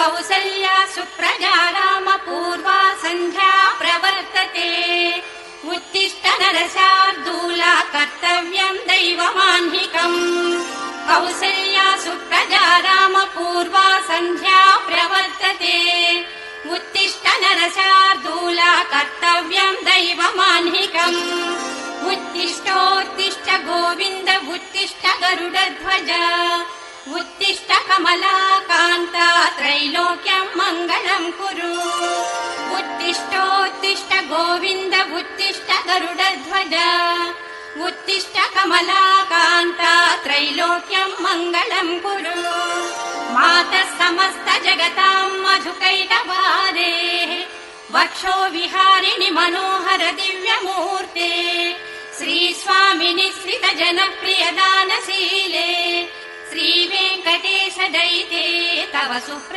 कौसल्या सुप्रजा रामपूर्वा सन्ध्या प्रवर्तते उत्तिष्ठ नरशार्दूला कर्तव्यम् दैवमाह्निकम् कौसल्या सुप्रजा रामपूर्वा सन्ध्या प्रवर्तते उत्तिष्ठ नरशार्दूला कर्तव्यम् दैवमाह्निकम् उत्तिष्ठोत्तिष्ठ गोविन्द उत्तिष्ठ गरुडध्वज उत्तिष्ठ कमलाकान्ता त्रैलोक्यम् मङ्गलम् कुरु उत्तिष्ठोत्तिष्ठ गोविन्द उत्तिष्ठ गरुडध्वज उत्तिष्ठ कमलाकान्ता त्रैलोक्यम् मङ्गलम् कुरु मातः समस्त जगताम् मधुकैटभारेः वक्षो विहारिणि मनोहर दिव्यमूर्ते श्रीस्वामिनि श्रित जनप्रिय दानशीले श्रीवेङ्कटेश दयिते तव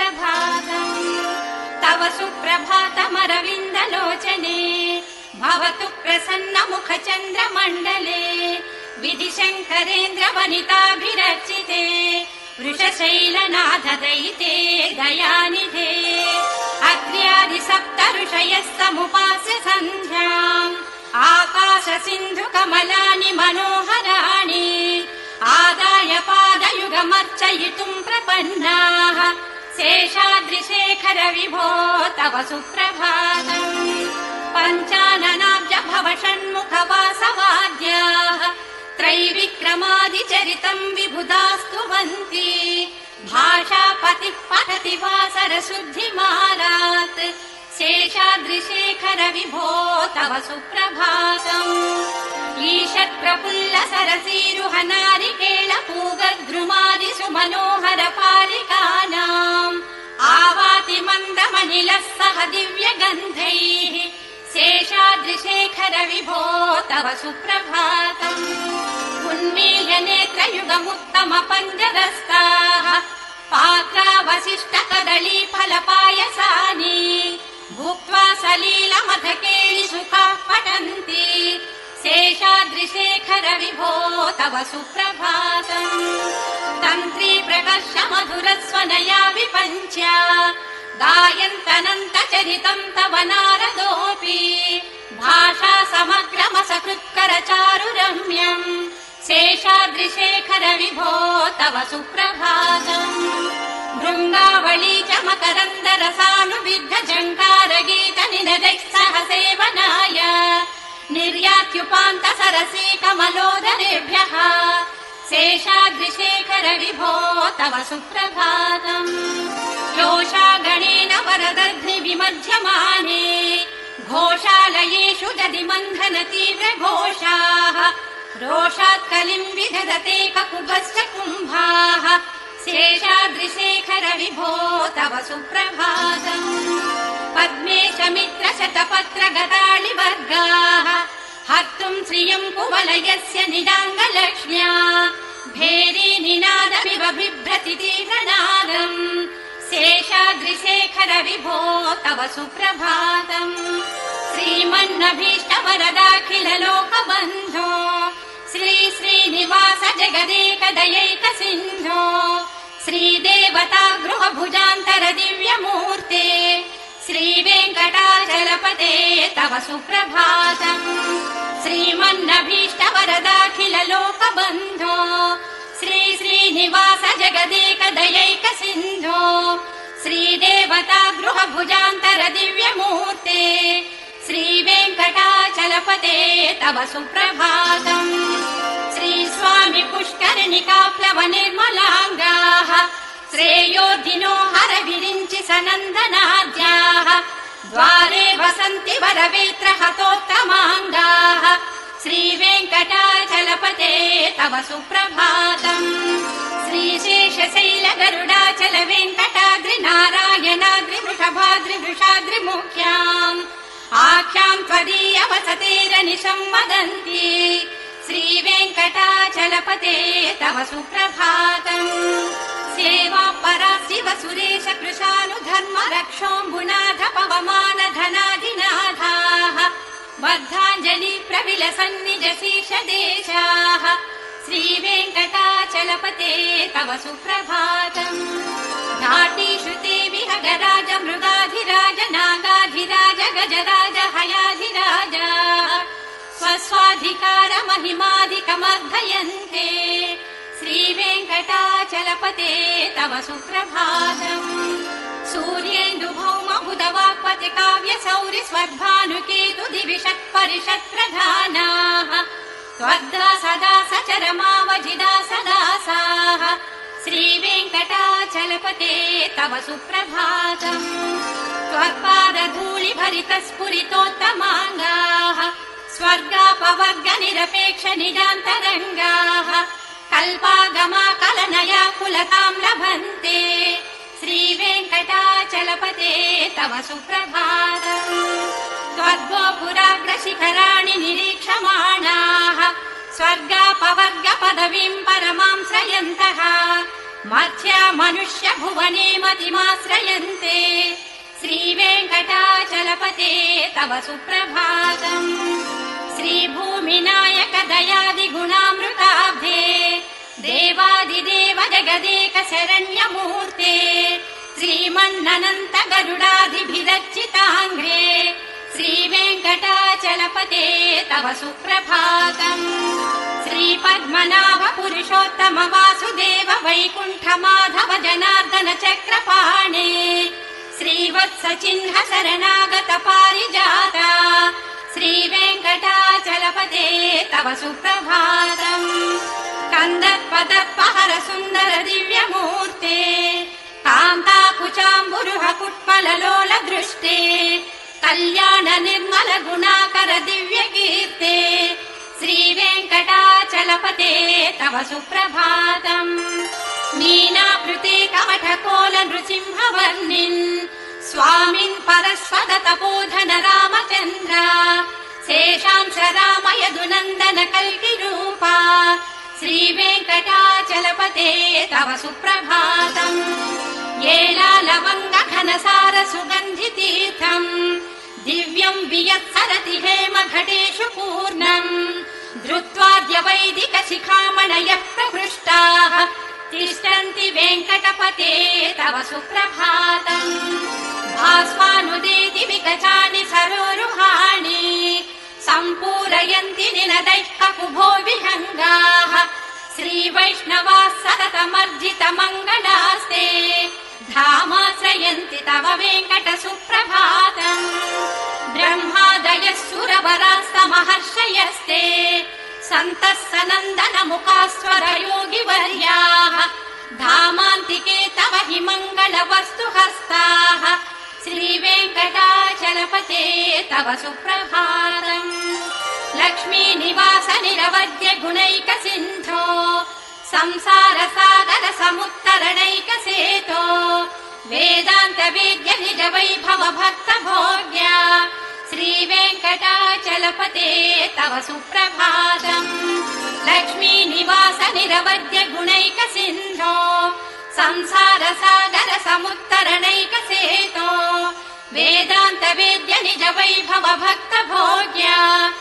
सुप्रभातमरविन्दलोचने भवतु प्रसन्न मुख चन्द्रमण्डले विधिशङ्करेन्द्र वनिताभिरर्चिते वृषशैलनाथ दयिते दयानिधे अग्र्यादि सप्त ऋषयः समुपास्य सन्ध्याम् आकाश सिन्धु कमलानि मनोहराणि आदाय पादयुगमर्चयितुम् प्रपन्नाः शेषाद्रिशेखर विभो तव सुप्रभातम् पञ्चाननाब्ज भव षण्मुख वासवाद्याः त्रैविक्रमादिचरितम् विबुधास्तुवन्ति भाषापतिः पठति वासर शुद्धिमालात् शेषाद्रिशेखर विभो तव सुप्रभातम् ईषत् प्रफुल्ल सरसीरुह नारिकेळ पूगद्रुमादिषु मनोहर पालिकानाम् आवाति मन्दमनिलः सह दिव्यगन्धैः शेषाद्रिशेखर विभो तव सुप्रभातम् उन्मील्य नेत्रयुगमुत्तम पञ्जरस्ताः पात्रावशिष्ट कदली फलपायसानि भुक्त्वा सलीलमधकेळि सुखाः पठन्ति शेषाद्रिशेखर विभो तव सुप्रभातम् तन्त्री प्रकर्ष मधुरस्वनया विपञ्च्या गायन्तनन्त चरितम् तव नारदोऽपि भाषा समग्रमसकृत्कर चारुरम्यम् शेषाद्रिशेखर विभो तव सुप्रभातम् भृङ्गावळी च मकरन्द रसानुविद्ध झङ्कार गीत निनदैः सह सेवनाय निर्यात्युपान्त सरसी कमलोदरेभ्यः शेषाद्रिशेखर विभो तव सुप्रभातम् योषागणेन वरदध्नि विमध्यमाने घोषालयेषु दधिमन्थन तीव्र घोषाः रोषात् कलिम् विदधते ककुभश्च कुम्भाः शेषाद्रिशेखर विभो तव सुप्रभातम् पद्मेश मित्र शतपत्र गताळिवर्गाः हर्तुम् श्रियम् कुवलयस्य निडाङ्गलक्ष्म्या भेरी निनादमिव बिभ्रति तीव्रनादम् शेषाद्रिशेखर विभो तव सुप्रभातम् श्रीमन्नभीष्ट वरदाखिल लोकबन्धो श्री श्रीनिवास जगदेक दयैक सिन्धो श्रीदेवता गृह भुजान्तर दिव्यमूर्ते श्रीवेङ्कटाचलपते तव सुप्रभातम् श्रीमन्नभीष्ट वरदाखिल लोकबन्धो श्री श्रीनिवास जगदेक दयैक सिन्धो श्रीदेवता गृह भुजान्तर दिव्यमूर्ते श्रीवेङ्कटाचलपते तव सुप्रभातम् श्रीस्वामि पुष्करिणिकाप्लव निर्मलाङ्गाः श्रेयोधिनो हर विरिञ्चि सनन्दनाद्याः द्वारे वसन्ति वरवेत्र हतोत्तमाङ्गाः श्रीवेङ्कटाचलपते तव सुप्रभातम् श्रीशेषशैल गरुडाचल वेङ्कटाद्रि नारायणाद्रि वृषभाद्रि वृषाद्रिमुख्याम् आख्याम् त्वदीय वसतेरनिशम् वदन्ति श्रीवेङ्कटाचलपते तव सुप्रभातम् सेवा परा शिव सुरेश कृशानुधर्म रक्षोऽम्बुनाथ पवमान धनाधिनाथाः बद्धाञ्जलि प्रविलसन्निज शीर्षदेशाः श्रीवेङ्कटाचलपते तव सुप्रभातम् घाटीषु ते विहग अवतार महिमाधिकमर्धयन्ते श्रीवेङ्कटाचलपते तव सुप्रभातम् सूर्येन्दुभौमबुधवाक्पति काव्य सौरि स्वर्भानुकेतु दिविषत् परिषत् प्रधानाः त्वद्दा सदा सचरमावजिदा सदासाः श्रीवेङ्कटाचलपते तव सुप्रभातम् त्वत्पादधूलिभरित स्फुरितोत्तमाङ्गाः स्वर्गापवर्ग निरपेक्ष निजान्तरङ्गाः कल्पागमाकलनया कुलतां लभन्ते श्रीवेङ्कटाचलपते तव सुप्रभातम् त्वद्गोपुराग्रशिखराणि निरीक्षमाणाः स्वर्गापवर्ग पदवीं परमां श्रयन्तः मध्या मनुष्य भुवने मतिमाश्रयन्ते श्रीवेङ्कटाचलपते तव सुप्रभातम् श्रीभूमिनायक दयादिगुणामृताब्धे देवादिदेव जगदेक शरण्यमूर्ते श्रीमन्ननन्त गरुडाधिभिरर्चिताङ्घ्रे श्रीवेङ्कटाचलपते तव सुप्रभातम् श्रीपद्मनाभ पुरुषोत्तम वासुदेव वैकुण्ठ माधव जनार्दन चक्रपाणे श्रीवत्स चिह्न शरणागत पारिजाता श्रीवेङ्कटाचलपते तव सुप्रभातम् कन्दर्पदर्पहर सुन्दर दिव्यमूर्ते कान्ताकुचाम्बुरुह कुट्मललोल दृष्टे कल्याण निर्मल गुणाकर दिव्यकीर्ते श्रीवेङ्कटाचलपते तव सुप्रभातम् मीनाभृते कमठकोल नृसिंहवर्णिन् स्वामिन् परस्वद तपोधन रामचन्द्र शेषांश राम यदुनन्दन कल्किरूपा श्रीवेङ्कटाचलपते तव सुप्रभातम् येलालवङ्ग घनसार सुगन्धितीर्थम् दिव्यम् वियत्सरति हेम घटेषु पूर्णम् धृत्वाद्य वैदिक शिखामणयः प्रहृष्टाः तिष्ठन्ति वेङ्कटपते तव सुप्रभातम् भास्वानुदेति विगजानि सरोरुहाणि सम्पूरयन्ति निनदैः ककुभो विहङ्गाः श्रीवैष्णवाः सततमर्जित मङ्गलास्ते धामाश्रयन्ति तव वेङ्कट सुप्रभातम् ब्रह्मादयः सुरवरास्तमहर्षयस्ते सन्तः सनन्दन मुखास्वर योगिवर्याः धामान्तिके तव हि मङ्गलवस्तु हस्ताः श्रीवेङ्कटाचलपते तव सुप्रभातम् लक्ष्मी निवास निरवद्य गुणैक सिन्धो संसार सागर समुत्तरणैक सेतो वेदान्त वेद्य निज वैभव भक्त भोग्या श्रीवेङ्कटाचलपते तव सुप्रभातम् लक्ष्मी निवास निरवद्य गुणैक सिन्धो संसार सागर समुत्तरणैक सेतो वेदान्त वेद्य निज वैभव भक्त भोग्या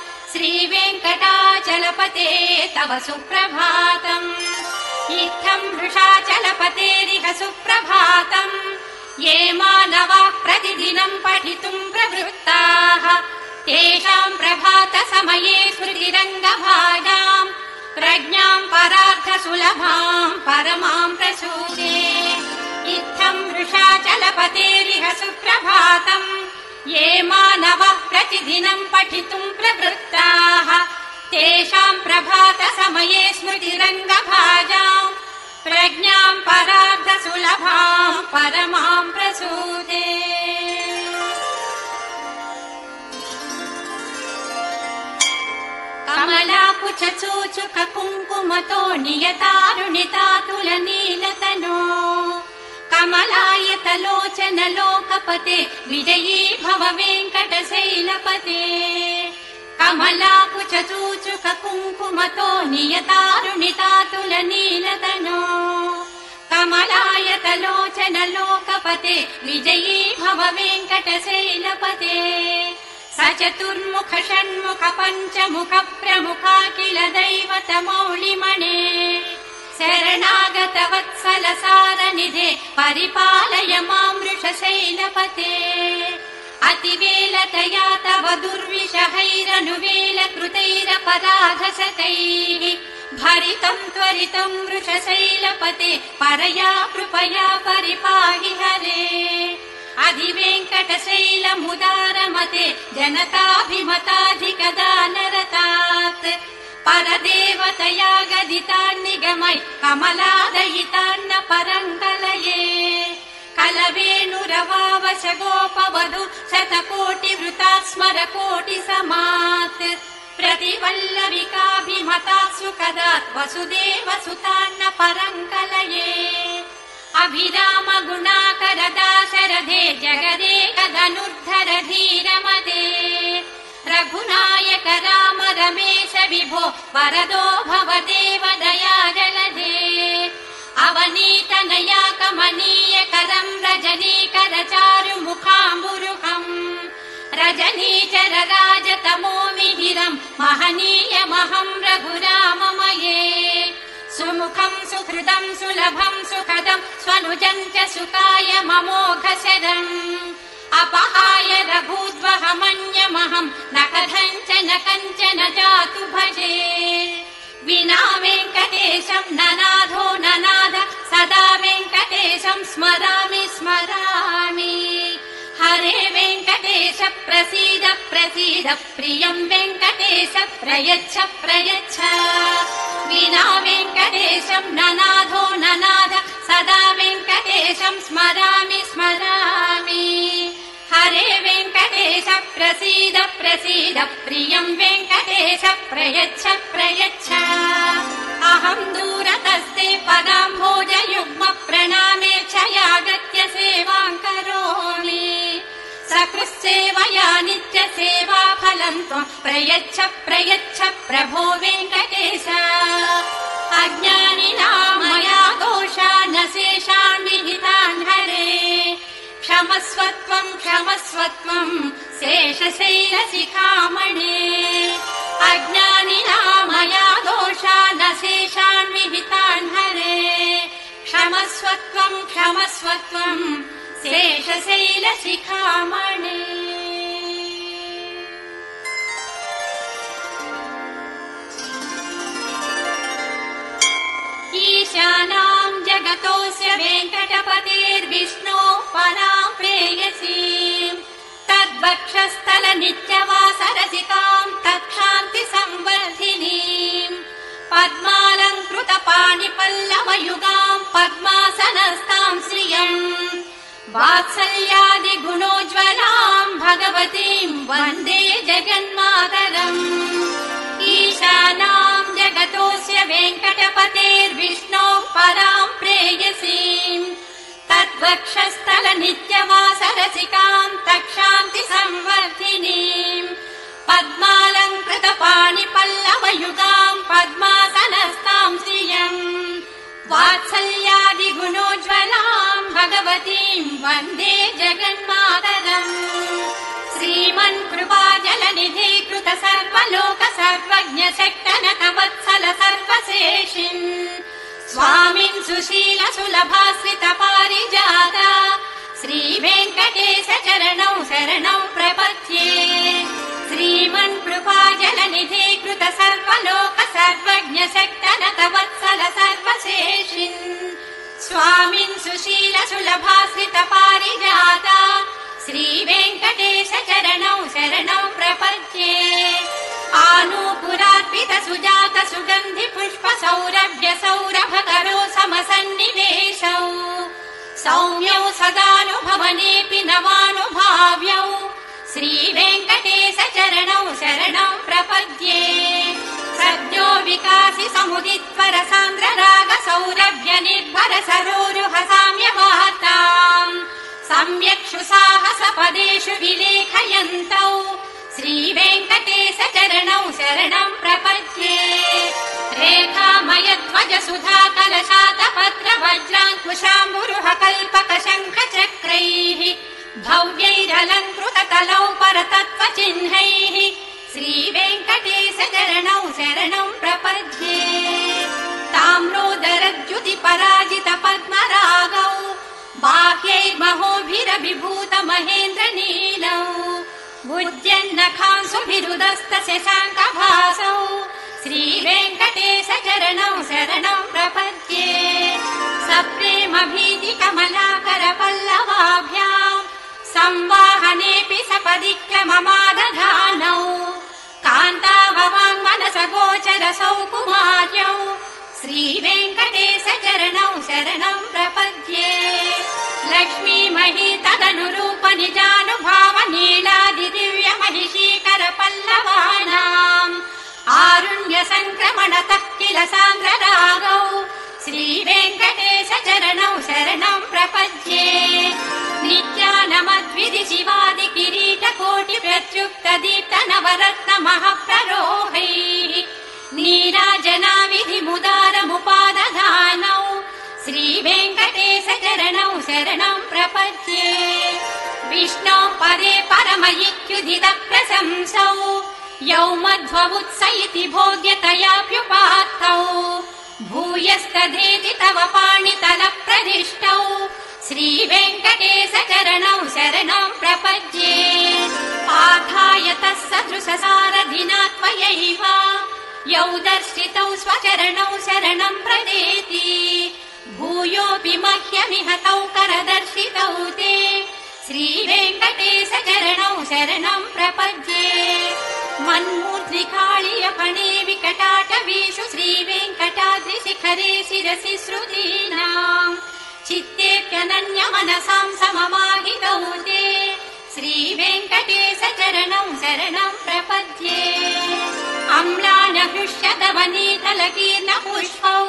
श्रीवेङ्कटाचलपते तव सुप्रभातम् इत्थम् वृषाचलपतेरिह सुप्रभातम् ये मानवाः प्रतिदिनम् पठितुम् प्रवृत्ताः तेषाम् प्रभात समये स्मृतिरङ्गभाजाम् प्रज्ञाम् परार्थ सुलभाम् परमाम् प्रसूते इत्थम् वृषाचलपतेरिह सुप्रभातम् ये मानवः प्रतिदिनम् पठितुम् प्रवृत्ताः तेषाम् प्रभात समये स्मृतिरङ्गभाजाम् प्रज्ञाम् परार्थ सुलभाम् परमाम् प्रसूते कमलाकुच चूचुक कुङ्कुमतो नियतारुणितातुल नीलतनो कमलायतलोचन लोकपते विजयी भव वेङ्कटशैलपते कमलाकुच चूचुक कुङ्कुमतो नियतारुणितातुल नीलतनो कमलायतलोचन लोकपते विजयी भव वेङ्कटशैलपते स चतुर्मुख षण्मुख पञ्चमुख प्रमुखाखिल दैवत मौलिमणे शरणागत वत्सल सारनिधे परिपालय मां वृषशैलपते अतिवेलतया तव दुर्विषहैरनुवेलकृतैरपराधशतैः भरितम् त्वरितम् वृषशैलपते परया कृपया परिपाहि हरे अधिवेङ्कटशैलमुदारमते जनताभिमताधिकदानरतात् परदेवतया गदितान्निगमै कमलादयितान्न परङ्कलये कलवेणुरवावश गोपवधु शतकोटिवृता स्मर कोटिसमात् प्रतिवल्लविकाभिमता सुखदात् वसुदेवसुतान्न परङ्कलये अभिराम गुणाकर दाशरथे जगदेकधनुर्धर धीरमते रघुनायक राम रमेश विभो वरदो भव देव दयाजलधे अवनीतनया कमनीय करम् रजनीकर चारु मुखाम्बुरुहम् रजनीचर राजतमो मिहिरम् महनीयमहम् रघुराममये सुमुखम् सुहृदम् सुलभम् सुखदम् स्वनुजम् च सुखाय ममोघशरम् अपहाय रघूद्वहमन्यमहम् न कथञ्चन कञ्चन जातु भजे विना वेङ्कटेशम् ननाथो ननाथ सदा वेङ्कटेशम् स्मरामि स्मरामि हरे वेङ्कटेश प्रसीद प्रसीद प्रियम् वेङ्कटेश प्रयच्छ प्रयच्छ विना वेङ्कटेशम् ननाथो ननाथ सदा वेङ्कटेशम् स्मरामि स्मरामि हरे वेङ्कटेश प्रसीद प्रसीद प्रियम् वेङ्कटेश प्रयच्छ प्रयच्छ अहम् दूरतस्ते पदाम्भोजयुग्म प्रणामेच्छयागत्य सेवाम् करोमि सकृत्सेवया नित्यसेवा फलम् त्वम् प्रयच्छ प्रयच्छ प्रभो वेङ्कटेश अज्ञानिनां मया दोषा न शेषान् विहितान् हरे क्षमस्वत्वम् क्षमस्वत्वम् शेषशैलशिखामणे अज्ञानिनां मया दोषा न शेषान् विहितान् हरे क्षमस्वत्वम् क्षमस्वत्वम् शेषशैलशिखामणे ईशानाम् जगतोऽस्य वेङ्कटपतेर्विष्णोः पराम् प्रेयसीम् तद्वक्षस्थल नित्यवासरसिकाम् तत्क्षान्ति संवर्धिनीम् पद्मालङ्कृत पाणिपल्लवयुगाम् पद्मासनस्ताम् श्रियम् वात्सल्यादिगुणोज्ज्वलाम् भगवतीम् वन्दे जगन्मातरम् ईशानाम् जगतोऽस्य वेङ्कटपतेर्विष्णोः पराम् प्रेयसीम् तद्वक्षस्थल नित्यवासरसिकाम् तत्क्षान्ति संवर्धिनीम् पद्मालङ्कृत पाणिपल्लवयुगाम् पद्मासनस्ताम् श्रियम् वात्सल्यादिगुणोज्ज्वलाम् भगवतीम् वन्दे जगन्मातरम् श्रीमन्कृपाजलनिधे कृत सर्वलोक सर्वज्ञ शक्तनक वत्सल सर्वशेषिन् स्वामिन् सुशील सुलभाश्रित पारिजाता श्रीवेङ्कटेश चरणौ शरणौ प्रपद्ये श्रीमन्कृपाजलनिधे कृत सर्वलोक सर्वज्ञ शक्तनक वत्सल सर्वशेषिन् स्वामिन् सुशील सुलभाश्रित पारिजाता श्रीवेङ्कटेश चरणौ शरणौ प्रपद्ये आनूपुरार्पित सुजात सुगन्धि पुष्प सौरभ्य सौरभकरो समसन्निवेशौ सौम्यौ सदानुभवनेऽपि नवानुभाव्यौ श्रीवेङ्कटेश चरणौ शरणौ प्रपद्ये सद्यो विकासि समुदित्वर सान्द्र राग सौरभ्य निर्भर सरोरुह साम्यवार्ताम् सम्यक्षु साहस पदेषु विलेखयन्तौ श्रीवेङ्कटेश चरणौ शरणं प्रपद्ये रेखामयध्वज सुधा कलशात पत्र वज्राङ्कुशाम्बुरुह कल्पक शङ्ख चक्रैः भव्यैरलङ्कृत तलौ परतत्त्वचिह्नैः श्रीवेङ्कटेश चरणौ शरणं प्रपद्ये ताम्रोदरद्युति पराजित पद्मरागौ बाह्यैर्महोभिरभिभूत महेन्द्र नीलौ भुज्यन्नखांसुभिरुदस्त शशाङ्कभासौ श्रीवेङ्कटेश चरणौ शरणौ प्रपद्ये सप्रेम भीति कमलाकर पल्लवाभ्याम् संवाहनेऽपि सपदि क्रममादधानौ कान्ताववाङ् मनस गोचर सौकुमार्यौ श्रीवेङ्कटेश चरणौ शरणौ प्रपद्ये लक्ष्मीमही तदनुरूप निजानुभाव नीलादि दिव्य महिषीकर पल्लवानाम् आरुण्य सङ्क्रमणतः किल सान्द्र रागौ श्रीवेङ्कटेश चरणौ शरणौ प्रपद्ये नित्यानमद्विधि शिवादि किरीट कोटि प्रत्युक्त दीप्त नवरत्न महप्ररोहैः नीराजनाविधि मुदारमुपादधानौ श्रीवेङ्कटेश चरणौ शरणौ प्रपद्ये विष्णौ पदे परमयित्युदित प्रशंसौ यौ मध्वमुत्स इति भोग्यतयाप्युपात्तौ भूयस्तधेति तव पाणितल प्रदिष्टौ श्रीवेङ्कटेश चरणौ शरणौ प्रपद्ये पाठाय तत्सदृशसारधिना त्वयैव यौ दर्शितौ स्वचरणौ शरणं प्रदेति भूयोऽपि मह्यमिह तौ करदर्शितौ ते श्रीवेङ्कटेश चरणौ शरणं प्रपद्ये मन्मूर्ध्निकाळियपणे विकटाटवीषु श्रीवेङ्कटाद्रिशिखरे शिरसि श्रुतीनाम् चित्तेऽप्यनन्यमनसां सममाहितौ ते श्रीवेङ्कटेश चरणौ शरणं प्रपद्ये अम्लानहृष्यतवनीतलकीर्ण पुष्पौ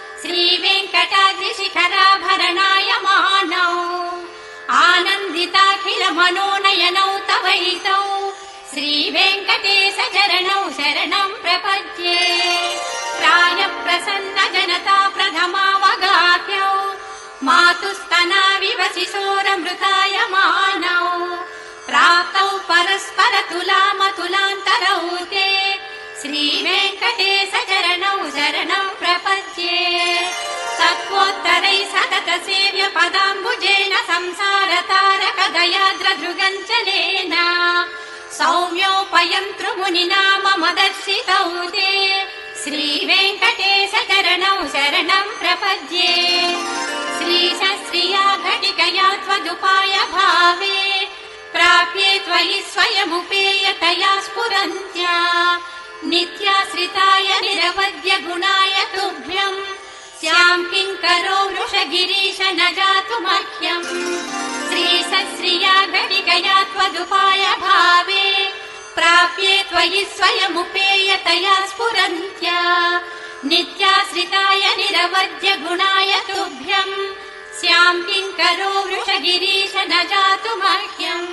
श्रीवेङ्कटाद्रिशिखराभरणायमानौ आनन्दिताखिल मनोनयनौ तवैतौ श्रीवेङ्कटेश चरणौ शरणं प्रपद्ये प्रायप्रसन्न जनता प्रथमावगाह्यौ मातुस्तनाविव शिशोरमृतायमानौ प्राप्तौ परस्पर तुलामतुलान्तरौ ते श्रीवेङ्कटेश चरणौ शरणं प्रपद्ये तत्त्वोत्तरै सतत सेव्य पदाम्बुजेन संसार तारक दयाद्रधृगञ्चलेन सौम्योपयन्तृमुनिना मम दर्शितौ ते श्रीवेङ्कटेश चरणौ शरणं प्रपद्ये श्रीशश्रिया घटिकया त्वदुपाय भावे प्राप्ये त्वयि स्वयमुपेयतया स्फुरन्त्या नित्याश्रिताय निरवद्य गुणाय तुभ्यम् स्याम् किङ्करो वृषगिरीश न जातु मह्यम् श्रीशश्रिया घटिकया त्वदुपाय भावे प्राप्ये त्वयि स्वयमुपेयतया स्फुरन्त्या नित्याश्रिताय निरवद्य गुणाय तुभ्यम् स्याम् किङ्करो वृषगिरीश न जातु मह्यम्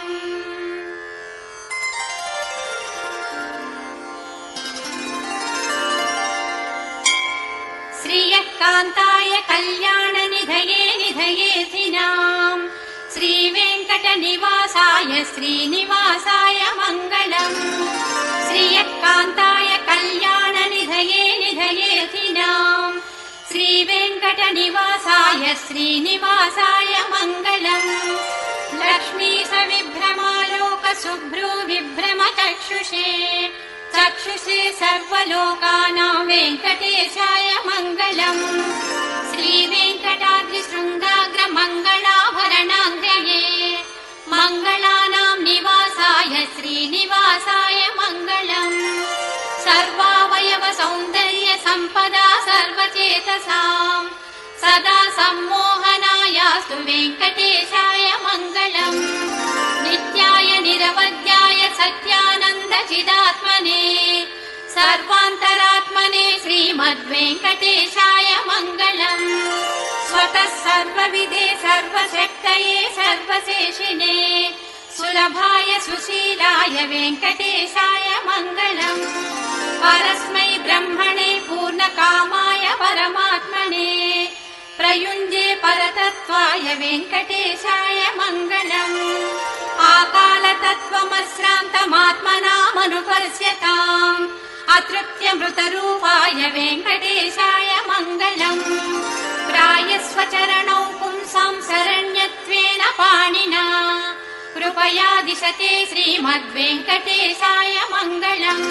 श्रियः कान्ताय कल्याण निधये निधयेऽधिनाम् श्रीवेङ्कटनिवासाय श्रीनिवासाय मङ्गलम् श्रियः कान्ताय कल्याण निधये निधयेऽधिनाम् श्रीवेङ्कटनिवासाय श्रीनिवासाय मङ्गलम् लक्ष्मी सविभ्रमालोक शुभ्रू विभ्रम चक्षुषे चक्षुषे सर्वलोकानां वेङ्कटेशाय मङ्गलम् श्रीवेङ्कटाद्रिशृङ्गाग्र मङ्गलाभरणाङ्ग्रये मङ्गलानां निवासाय श्रीनिवासाय मङ्गलम् सर्वावयव सौन्दर्य सम्पदा सर्वचेतसाम् सदा सम्मोहनायास्तु वेङ्कटेशाय मङ्गलम् नित्याय निरवध्याय सत्यानन्द चिदात्मने सर्वान्तरात्मने श्रीमद्वेङ्कटेशाय मङ्गलम् स्वतः सर्वविदे सर्वशक्तये सर्वशेषिने सुलभाय सुशीलाय वेङ्कटेशाय मङ्गलम् परस्मै ब्रह्मणे पूर्णकामाय परमात्मने प्रयुञ्जे परतत्त्वाय वेङ्कटेशाय मङ्गलम् आकालतत्त्वमश्रान्तमात्मनामनुपश्यताम् अतृप्त्यमृतरूपाय वेङ्कटेशाय मङ्गलम् प्रायस्वचरणौ पुंसां शरण्य कृपया दिशते श्रीमद्वेङ्कटेशाय मङ्गलम्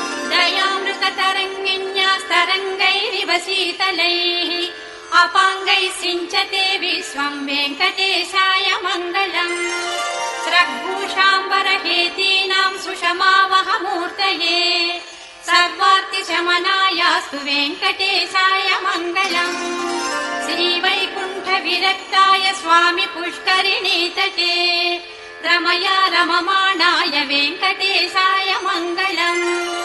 दयामृततरङ्गिन्यास्तरङ्गैरिव शीतलैः अपाङ्गैः सिञ्चते विश्वम् वेङ्कटेशाय मङ्गलम् स्रग्भूषाम्बरहेतीनाम् सुषमावहमूर्तये सर्वार्तिशमनायास्तु वेङ्कटेशाय मङ्गलम् श्रीवैकुण्ठविरक्ताय स्वामि पुष्करिणीतटे रमया रममाणाय वेङ्कटेशाय मङ्गलम्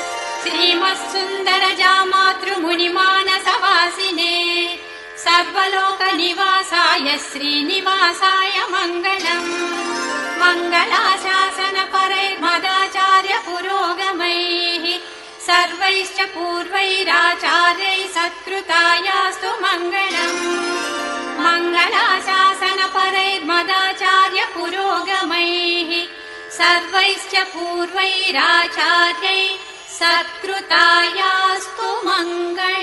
श्रीमत्सुन्दरजामातृमुनिमानसवासिने सर्वलोकनिवासाय श्रीनिवासाय मङ्गलम् मङ्गलाशासनपरैर्मदाचार्य पुरोगमैः सर्वैश्च पूर्वैराचार्यैः सत्कृतायास्तु मङ्गलम् मङ्गलाशासनपरैर्मदाचार्य पुरोगमैः सर्वैश्च पूर्वैराचार्यैः सत्कृतायास्तु मङ्गलम्।